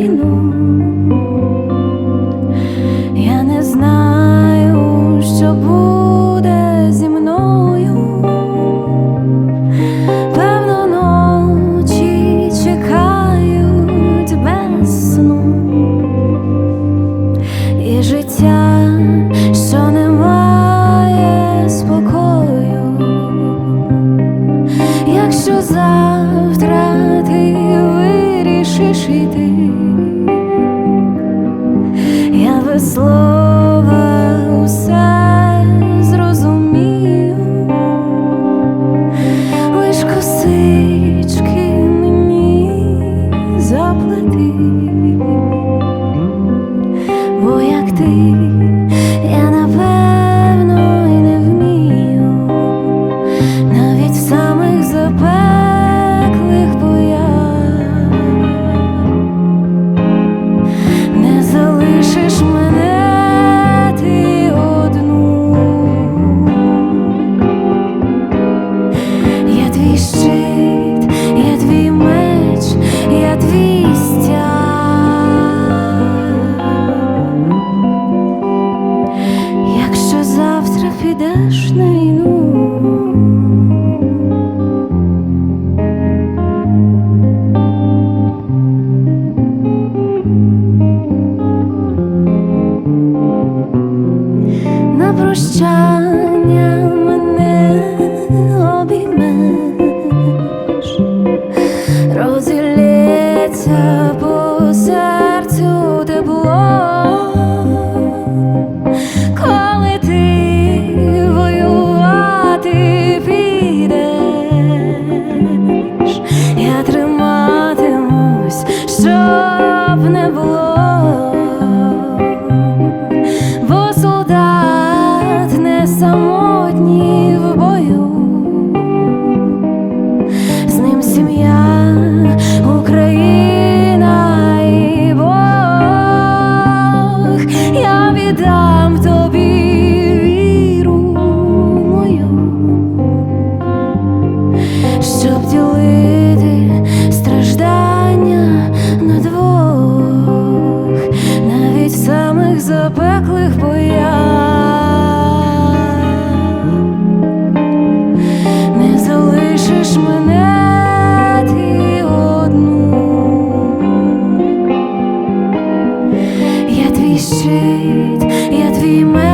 війну. Я не знаю, що буде зі мною. Певно, ночі чекають без сну. І життя, що не має спокою. Якщо завтра ти вирішиш іти, я без слова усе зрозумію. Лиш косички мені заплети, бо як ти я напевно й не вмію, навіть в самих запеклих боях. Не залишиш мене ти одну. Я твій щит, я твій меч, я твій стяг. Якщо завтра підеш на війну, на прощання мене обіймеш, розілється по серцю тепло. Коли ти воювати підеш, я триматимусь, щоб не було. Бо солдат не самотній в бою, з ним сім'я, Україна і Бог. Я віддам тобі віру мою, щоб ділити страждання на двох, навіть в самих запеклих боях. Не залишиш мене ти одну. Я твій щит, я твій меч,